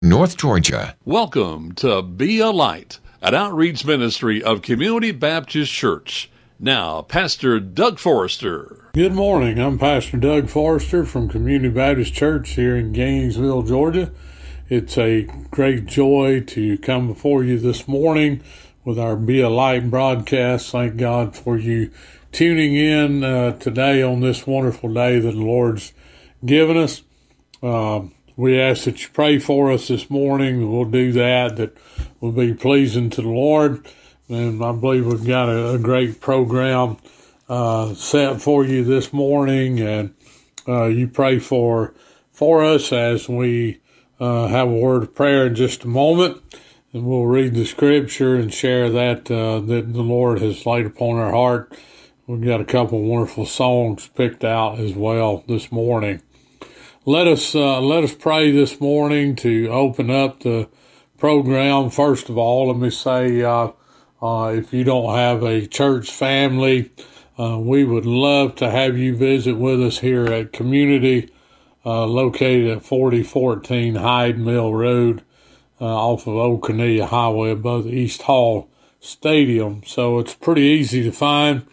North Georgia. Welcome to Be a Light, an outreach ministry of Community Baptist Church. Now, Pastor Doug Forrester. Good morning. I'm Pastor Doug Forrester from Community Baptist Church here in Gainesville, Georgia. It's a great joy to come before you this morning with our Be a Light broadcast. Thank God for you tuning in today on this wonderful day that the Lord's given us. We ask that you pray for us this morning. We'll do that will be pleasing to the Lord. And I believe we've got a great program set for you this morning. And you pray for us as we have a word of prayer in just a moment. And we'll read the scripture and share that the Lord has laid upon our heart. We've got a couple of wonderful songs picked out as well this morning. Let us pray this morning to open up the program. First of all, let me say, if you don't have a church family, we would love to have you visit with us here at Community, located at 4014 Hyde Mill Road, off of Old Cornelia Highway above the East Hall Stadium. So it's pretty easy to find.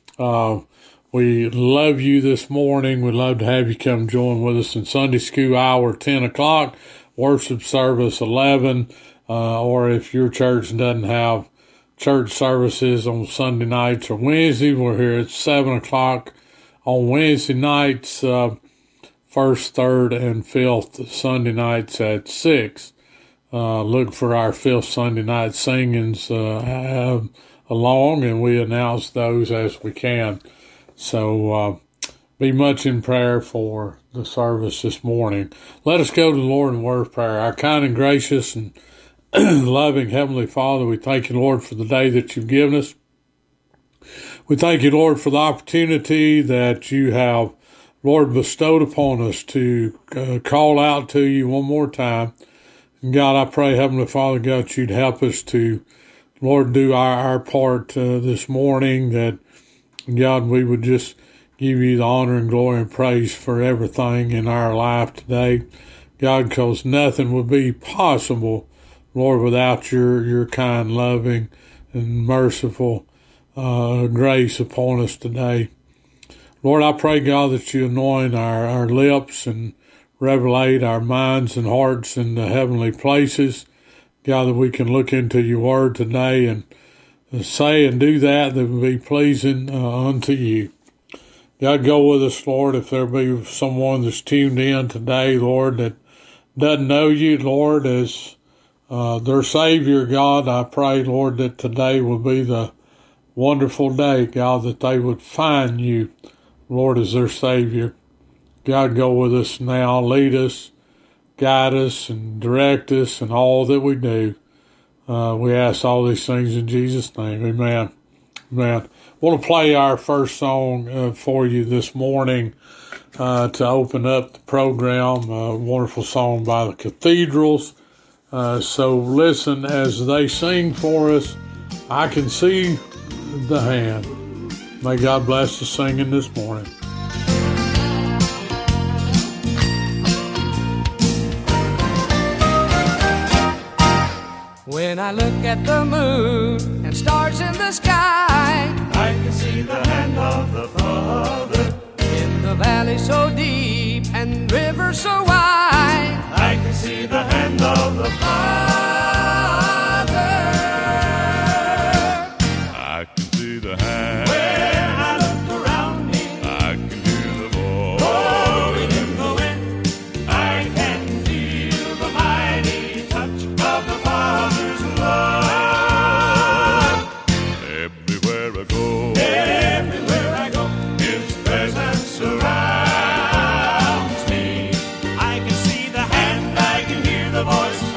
We love you this morning. We'd love to have you come join with us in Sunday school hour, 10 o'clock, worship service, 11, or if your church doesn't have church services on Sunday nights or Wednesday, we're here at 7 o'clock on Wednesday nights, first, third, and fifth Sunday nights at 6. Look for our fifth Sunday night singings along, and we announce those as we can. So be much in prayer for the service this morning. Let us go to the Lord in word of prayer. Our kind and gracious and loving Heavenly Father, we thank you, Lord, for the day that you've given us. We thank you, Lord, for the opportunity that you have, Lord, bestowed upon us to call out to you one more time. And God, I pray, Heavenly Father, God, you'd help us to, Lord, do our part this morning, that God, we would just give you the honor and glory and praise for everything in our life today. God, because nothing would be possible, Lord, without your kind, loving, and merciful grace upon us today. Lord, I pray, God, that you anoint our lips and revelate our minds and hearts in the heavenly places. God, that we can look into your word today and say and do that would be pleasing unto you. God, go with us, Lord. If there be someone that's tuned in today, Lord, that doesn't know you, Lord, as their Savior, God, I pray, Lord, that today will be the wonderful day, God, that they would find you, Lord, as their Savior. God, go with us now. Lead us, guide us, and direct us in all that we do. We ask all these things in Jesus' name. Amen. Amen. I want to play our first song for you this morning to open up the program. A wonderful song by the Cathedrals. So listen as they sing for us. I Can See the Hand. May God bless the singing this morning. When I look at the moon and stars in the sky, I can see the hand of the Father. In the valley so deep and river so wide, I can see the hand of the Father. I can see the hand. When I look around me, I can hear the voice. blowing in the wind, I can feel the mighty touch of the Father's love. Everywhere I go, His presence surrounds me. I can see the hand, I can hear the voice.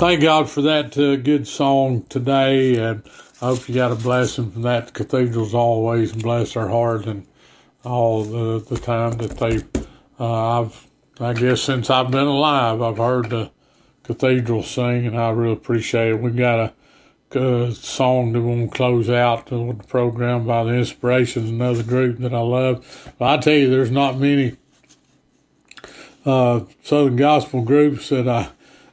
thank God for that good song today, and I hope you got a blessing from that. Cathedrals always bless our heart, and all the time that I guess since I've been alive, I've heard the cathedral sing, and I really appreciate it. We've got a song that we'll close out with the program by the Inspirations, another group that I love. But I tell you, there's not many Southern gospel groups that I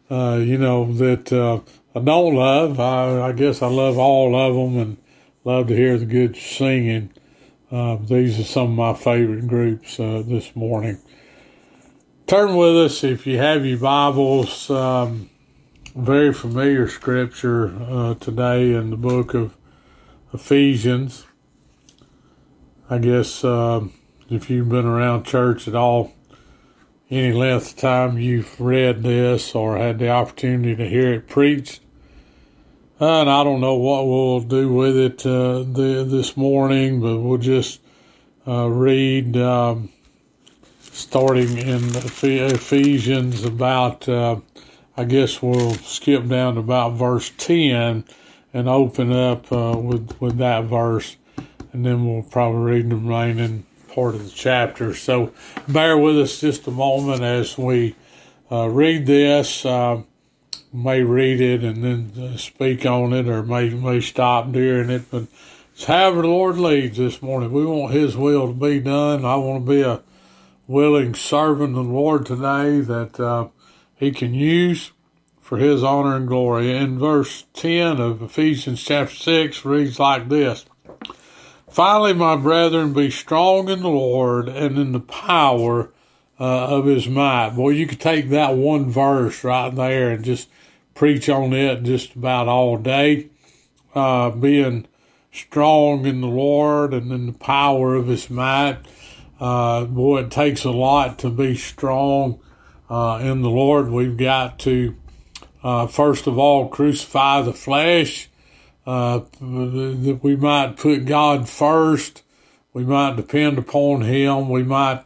don't love. I guess I love all of them and love to hear the good singing. These are some of my favorite groups this morning. Turn with us, if you have your Bibles, very familiar scripture today in the book of Ephesians. I guess if you've been around church at all, any length of time, you've read this or had the opportunity to hear it preached. And I don't know what we'll do with it this morning, but we'll just read starting in Ephesians about, I guess we'll skip down to about verse 10 and open up with that verse, and then we'll probably read the remaining part of the chapter. So bear with us just a moment as we read this. May read it and then speak on it, or may stop during it, but it's however the Lord leads this morning. We want His will to be done. I want to be a willing servant of the Lord today that He can use for His honor and glory. In verse 10 of Ephesians chapter 6 reads like this: "Finally, my brethren, be strong in the Lord and in the power of His might." Boy, you could take that one verse right there and just preach on it just about all day. Being strong in the Lord and in the power of His might. Boy, it takes a lot to be strong in the Lord. We've got to, first of all, crucify the flesh. That we might put God first. We might depend upon Him. We might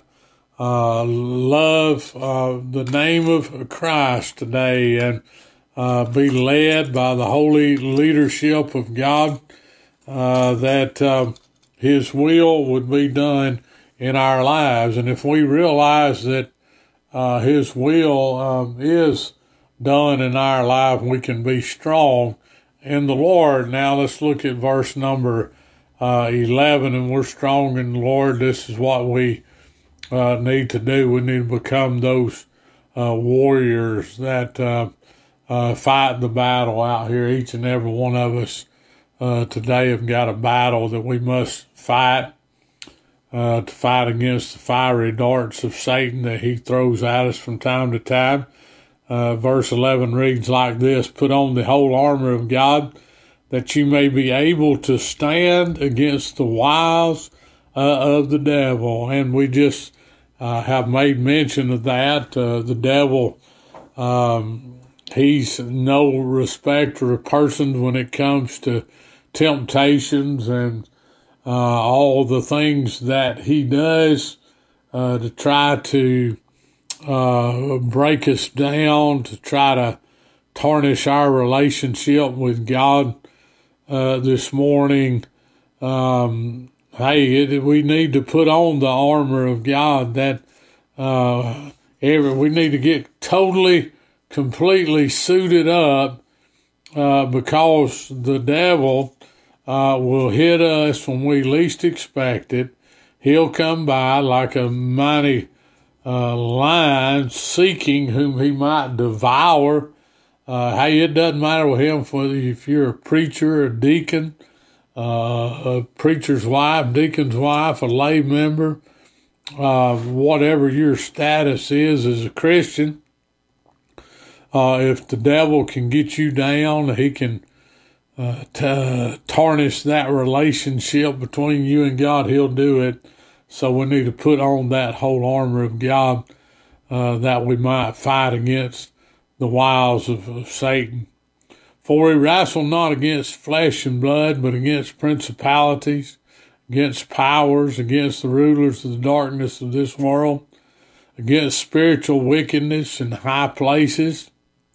love the name of Christ today and be led by the holy leadership of God, that His will would be done in our lives. And if we realize that His will is done in our life, we can be strong in the Lord. Now let's look at verse number 11, and we're strong in the Lord. This is what we need to do. We need to become those warriors that fight the battle out here. Each and every one of us today have got a battle that we must fight, to fight against the fiery darts of Satan that he throws at us from time to time. Verse 11 reads like this: "Put on the whole armor of God, that you may be able to stand against the wiles of the devil." And we just have made mention of that. The devil, he's no respecter of persons when it comes to temptations and all the things that he does to try to break us down, to try to tarnish our relationship with God. This morning, we need to put on the armor of God. That we need to get totally, completely suited up, because the devil will hit us when we least expect it. He'll come by like a mighty lion, seeking whom he might devour. Hey, it doesn't matter with him if you're a preacher, a deacon, a preacher's wife, deacon's wife, a lay member, whatever your status is as a Christian. If the devil can get you down, he can tarnish that relationship between you and God. He'll do it. So we need to put on that whole armor of God, that we might fight against the wiles of Satan. "For we wrestle not against flesh and blood, but against principalities, against powers, against the rulers of the darkness of this world, against spiritual wickedness in high places.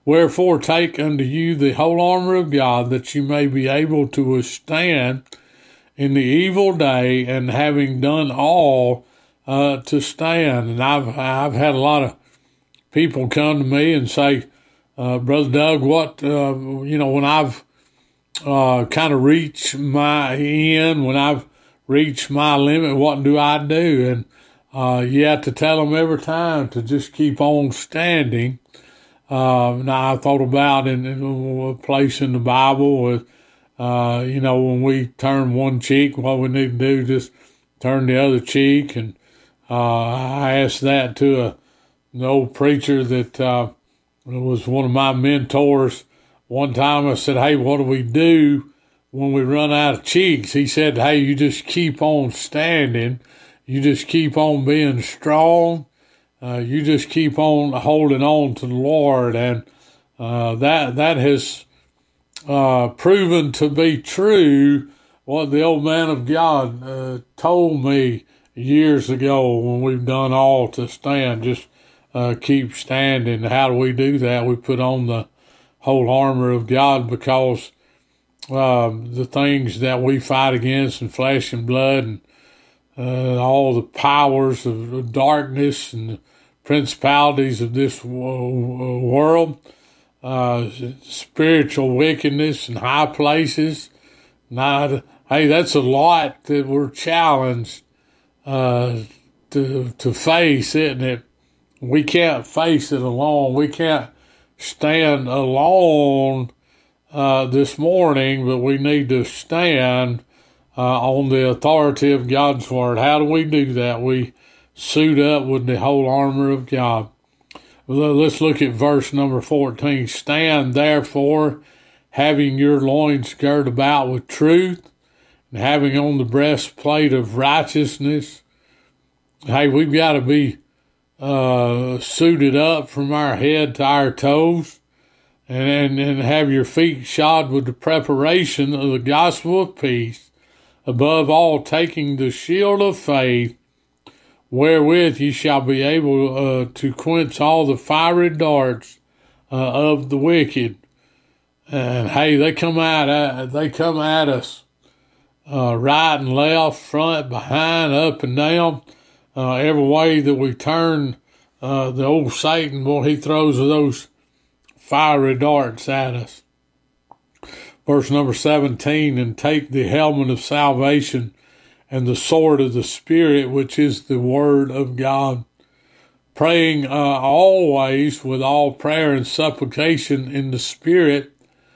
Wherefore take unto you the whole armor of God, that you may be able to withstand in the evil day, and having done all, to stand. And I've had a lot of people come to me and say, Brother Doug, what, when I've kind of reached my end, when I've reached my limit, what do I do? And you have to tell them every time to just keep on standing. Now I thought about in a place in the Bible with, when we turn one cheek, what we need to do, just turn the other cheek. And I asked that to an old preacher that was one of my mentors. One time I said, hey, what do we do when we run out of cheeks? He said, hey, you just keep on standing. You just keep on being strong. You just keep on holding on to the Lord. And that has proven to be true, what the old man of God told me years ago when we've done all to stand. Just keep standing. How do we do that? We put on the whole armor of God, because the things that we fight against in flesh and blood, and all the powers of darkness and the principalities of this world, spiritual wickedness in high places. Hey, that's a lot that we're challenged to face, isn't it? We can't face it alone. We can't stand alone this morning, but we need to stand on the authority of God's word. How do we do that? We suit up with the whole armor of God. Well, let's look at verse number 14. Stand therefore, having your loins girt about with truth, and having on the breastplate of righteousness. Hey, we've got to be suited up from our head to our toes, and have your feet shod with the preparation of the gospel of peace, above all taking the shield of faith, wherewith ye shall be able to quench all the fiery darts of the wicked. And hey, they come at us right and left, front, behind, up and down. Every way that we turn, the old Satan, he throws those fiery darts at us. Verse number 17, and take the helmet of salvation and the sword of the Spirit, which is the word of God, praying always with all prayer and supplication in the Spirit,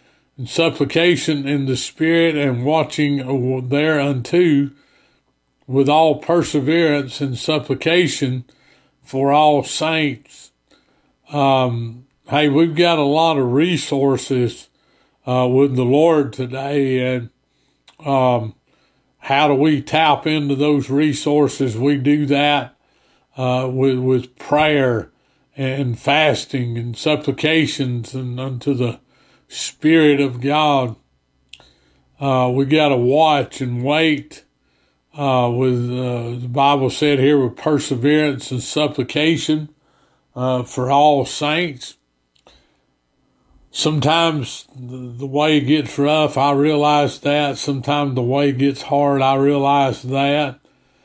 and watching thereunto with all perseverance and supplication for all saints. Hey, we've got a lot of resources with the Lord today, and how do we tap into those resources? We do that with prayer and fasting and supplications and unto the Spirit of God. We got to watch and wait with the Bible said here, with perseverance and supplication for all saints. Sometimes the way gets rough, I realize that. Sometimes the way gets hard, I realize that.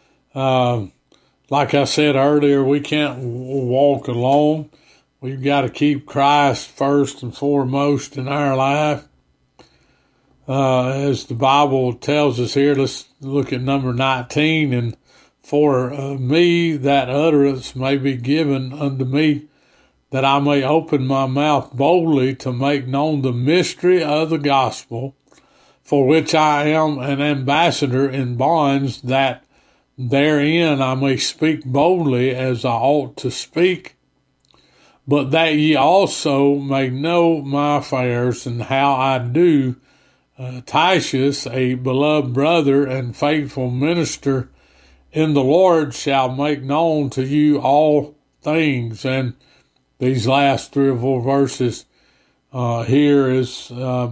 Like I said earlier, we can't walk alone. We've got to keep Christ first and foremost in our life. As the Bible tells us here, let's look at number 19. And for me, that utterance may be given unto me, that I may open my mouth boldly to make known the mystery of the gospel, for which I am an ambassador in bonds, that therein I may speak boldly as I ought to speak, but that ye also may know my affairs, and how I do. Titus, a beloved brother and faithful minister in the Lord, shall make known to you all things. And these last 3 or 4 verses here is the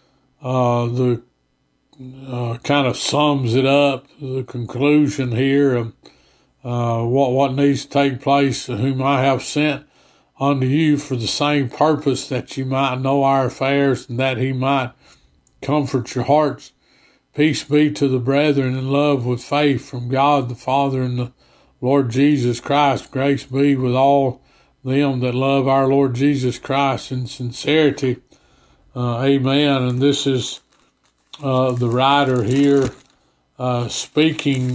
kind of sums it up, the conclusion here of what needs to take place, whom I have sent unto you for the same purpose, that you might know our affairs, and that he might comfort your hearts. Peace be to the brethren in love with faith from God the Father and the Lord Jesus Christ. Grace be with all them that love our Lord Jesus Christ in sincerity. Amen. And this is the writer here speaking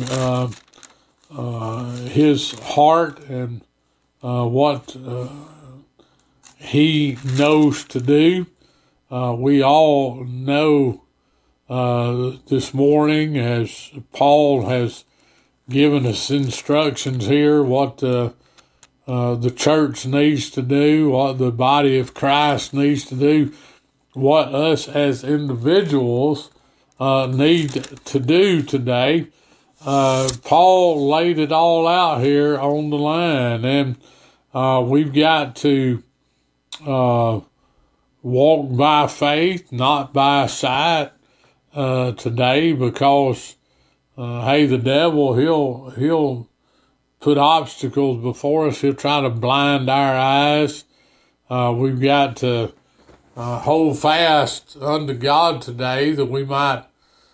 his heart and what he knows to do. We all know this morning, as Paul has given us instructions here, what the church needs to do, what the body of Christ needs to do, what us as individuals need to do today. Paul laid it all out here on the line, and we've got to walk by faith, not by sight today, because hey, the devil, he'll put obstacles before us. He'll try to blind our eyes. We've got to hold fast unto God today, that we might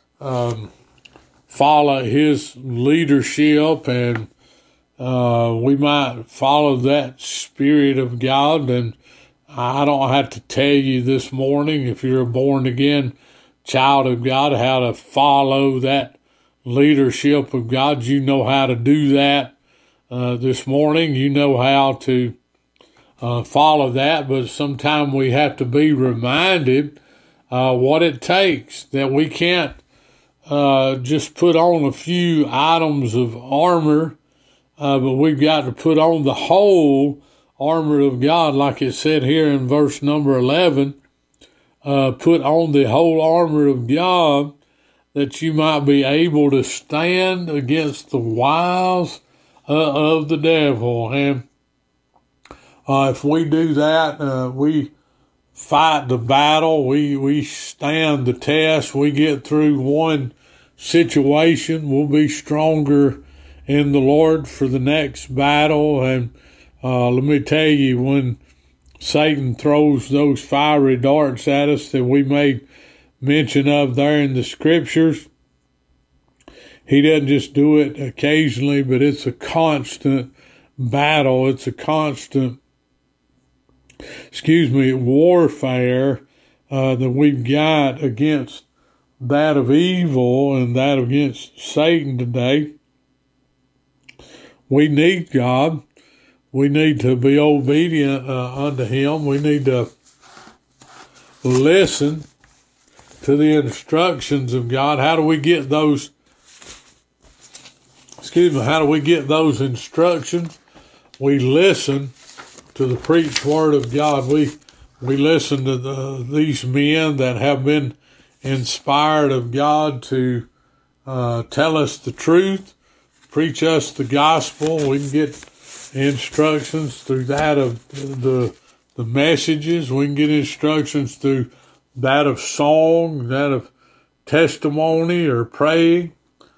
follow his leadership, and we might follow that Spirit of God. And I don't have to tell you this morning, if you're a born again child of God, how to follow that leadership of God. You know how to do that this morning. You know how to follow that, but sometimes we have to be reminded what it takes, that we can't just put on a few items of armor, but we've got to put on the whole armor of God, like it said here in verse number 11. Put on the whole armor of God, that you might be able to stand against the wiles of the devil. And if we do that, we fight the battle, we stand the test, we get through one situation, we'll be stronger in the Lord for the next battle. And let me tell you, when Satan throws those fiery darts at us that we made mention of there in the scriptures, he doesn't just do it occasionally, but it's a constant battle. It's a constant, warfare that we've got against that of evil and that against Satan today. We need God. We need to be obedient unto him. We need to listen to the instructions of God. How do we get those? How do we get those instructions? We listen to the preached word of God. We listen to these men that have been inspired of God to tell us the truth, preach us the gospel. We can get instructions through that of the messages. We can get instructions through that of song, that of testimony or praying.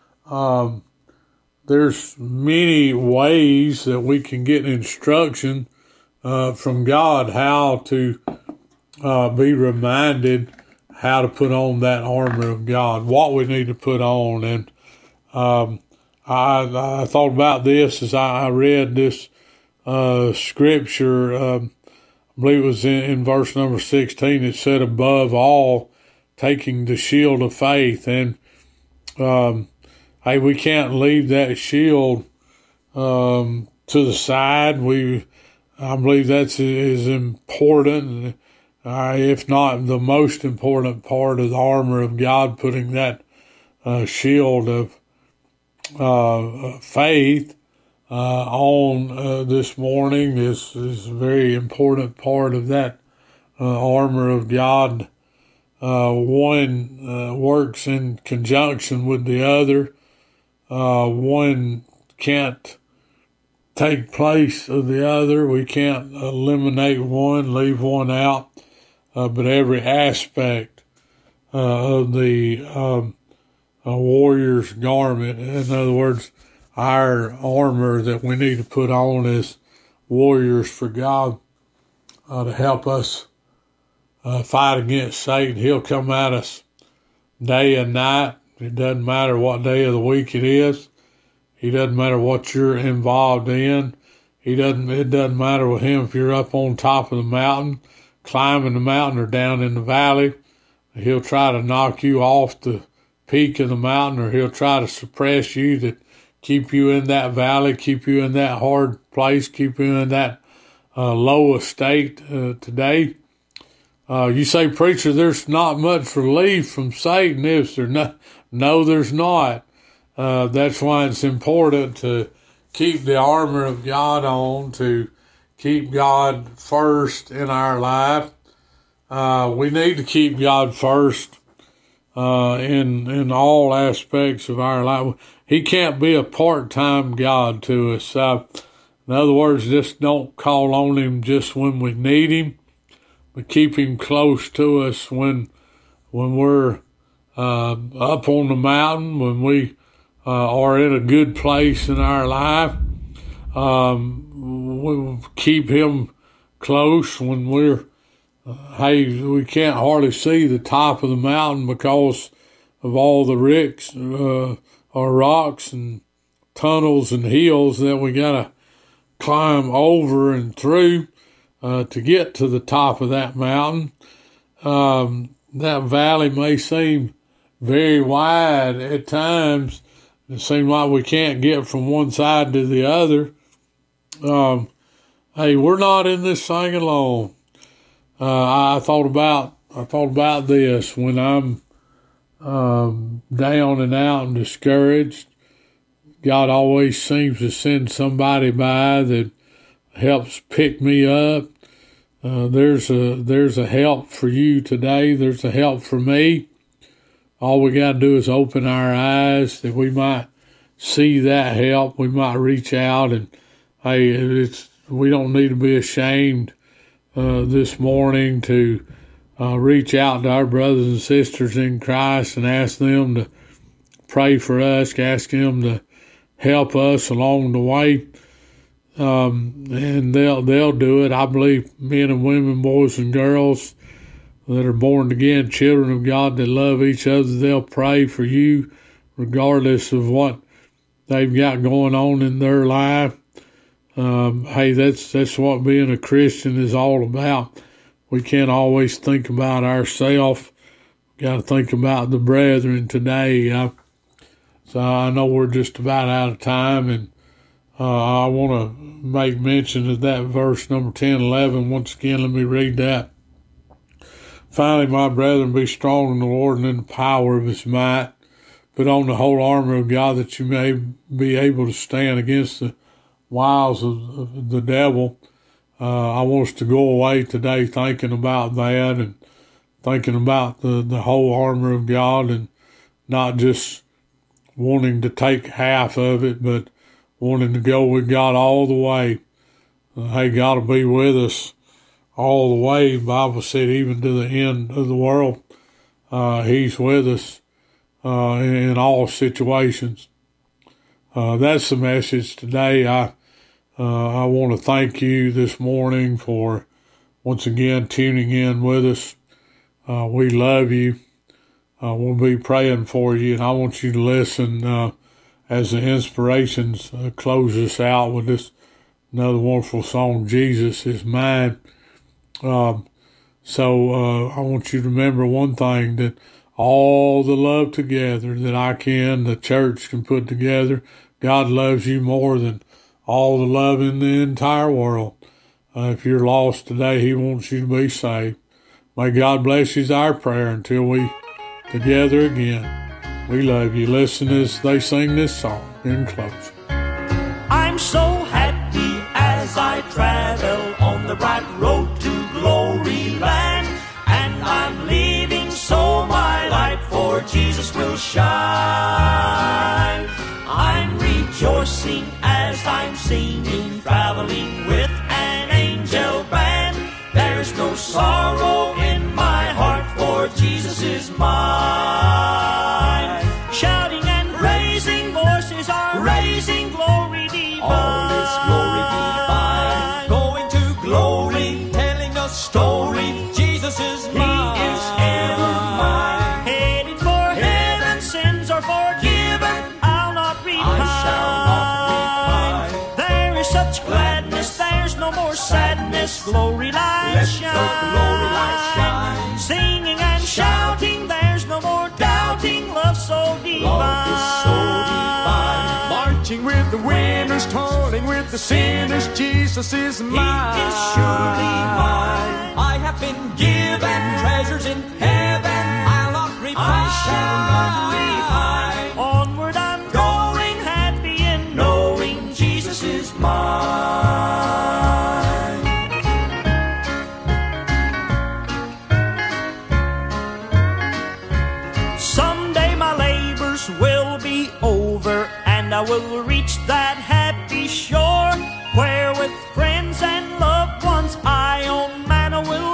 There's many ways that we can get instruction from God, how to be reminded how to put on that armor of God, what we need to put on. And I thought about this as I read this scripture. I believe it was in verse number 16. It said, above all, taking the shield of faith. And hey, we can't leave that shield to the side. I believe that's is important, if not the most important part of the armor of God. Putting that shield of faith on this morning is a very important part of that armor of God. One works in conjunction with the other. One can't take place of the other. We can't eliminate one, leave one out. But every aspect of the warrior's garment, in other words, our armor that we need to put on as warriors for God, to help us fight against Satan. He'll come at us day and night. It doesn't matter what day of the week it is. It doesn't matter what you're involved in. It doesn't matter with him if you're up on top of the mountain, climbing the mountain, or down in the valley. He'll try to knock you off the peak of the mountain, or he'll try to suppress you, to keep you in that valley, keep you in that hard place, keep you in that low state today. You say, preacher, there's not much relief from Satan, is there? No, there's not. That's why it's important to keep the armor of God on, to keep God first in our life. We need to keep God first in all aspects of our life. He can't be a part-time God to us. In other words, just don't call on him just when we need him, but keep him close to us when we're up on the mountain, when we are in a good place in our life. We'll keep him close when we can't hardly see the top of the mountain because of all the rocks and tunnels and hills that we gotta climb over and through to get to the top of that mountain. That valley may seem very wide at times. It seems like we can't get from one side to the other. Hey, we're not in this thing alone. I thought about this when I'm down and out and discouraged. God always seems to send somebody by that helps pick me up. There's a help for you today. There's a help for me. All we got to do is open our eyes that we might see that help. We might reach out, and we don't need to be ashamed this morning to reach out to our brothers and sisters in Christ and ask them to pray for us, ask them to help us along the way. And they'll do it. I believe men and women, boys and girls that are born again, children of God that love each other, they'll pray for you regardless of what they've got going on in their life. That's what being a Christian is all about. We can't always think about ourselves. We got to think about the brethren today. So I know we're just about out of time, and I want to make mention of that verse number 10, 11. Once again, let me read that. Finally, my brethren, be strong in the Lord and in the power of his might. Put on the whole armor of God that you may be able to stand against the wiles of the devil. I want us to go away today thinking about that and thinking about the whole armor of God, and not just wanting to take half of it, but wanting to go with God all the way. God will be with us all the way. The Bible said even to the end of the world, he's with us in all situations. That's the message today. I want to thank you this morning for once again tuning in with us. We love you. We'll be praying for you, and I want you to listen as the inspirations close us out with this another wonderful song, Jesus Is Mine. So I want you to remember one thing, that all the love together that the church can put together, God loves you more than all the love in the entire world. If you're lost today, he wants you to be saved. May God bless you is our prayer until we together again. We love you. Listen as they sing this song in close. I'm so happy as I travel on the bright road to glory land, and I'm leaving so my light for Jesus will shine. I'm rejoicing as I'm singing, traveling with an angel band. There's no sorrow in my heart, for Jesus is mine. Shouting and raising voices are raising glory divine. All is glory divine. Going to glory, telling us story. Jesus is mine. He is ever mine. Headed for heaven, sins are forgiven. I'll not repine. I shall not repine. There is such gladness, there's no more sadness. Glory light shine. Let the glory light shine. Singing and shouting, there's no more doubting. Love so divine. Love is so divine. Marching with the winners, toiling with the sinners, Jesus is mine. He is surely mine. I have been given treasures in heaven. I'll not repine. I shall not repine. Onward I'm going, happy in knowing Jesus is mine. Someday my labors will be over, and I will reach that happy shore where with friends and loved ones I on manna will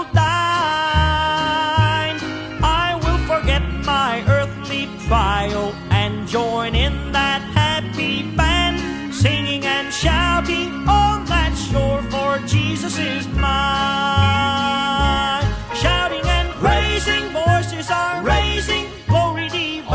dine. I will forget my earthly trial and join in that happy band, singing and shouting on that shore, for Jesus is mine. Shouting and praising, voices are raising, glory divine.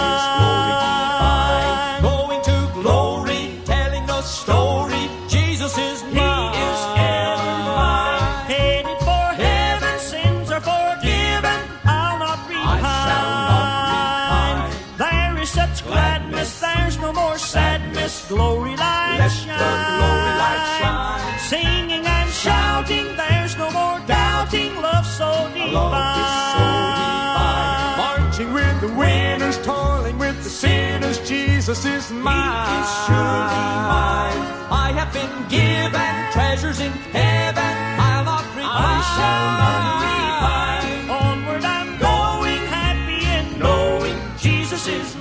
Going to glory, telling the story, Jesus is mine. He is ever mine. Headed for heaven, sins are forgiven. I'll not repine. I shall not repine. There is such gladness, there's no more sadness. Glory light Let shine. The glory light shine. Singing and shouting, there's no more doubting. Love so divine. Love is so divine. Marching with the winners, toiling with the sinners, Jesus is mine. He is surely mine. I have been given treasures in heaven. I'll not repine. I shall not repine. Onward I'm going, happy in knowing Jesus is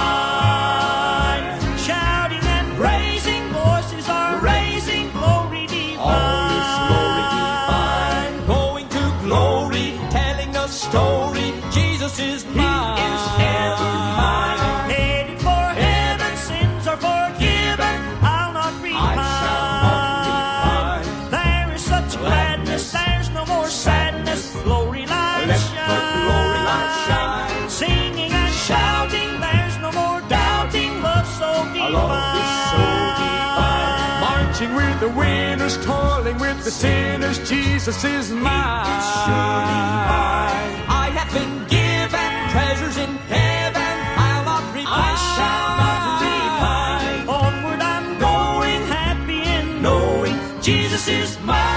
mine. Shouting and praising, voices are raising, glory divine. Always glory divine. Going to glory, telling the story, Jesus is mine. He is ever mine. Headed for heaven, sins are forgiven. I'll not repine. I shall not repine. There is such gladness, there's no more sadness. Glory light Let shine. The glory light shine. Singing and shouting, there's no more doubting. Love so divine. Love is so divine. Marching with the winners, toiling with the sinners, Jesus is mine. He is surely mine. I have been given treasures in heaven. I'll not repine. I shall not repine. Onward I'm going, happy in knowing Jesus is mine.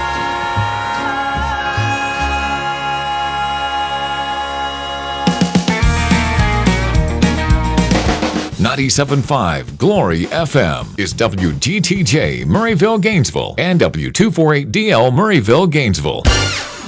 97.5 Glory FM is WGTJ Murrayville, Gainesville, and W248DL Murrayville, Gainesville.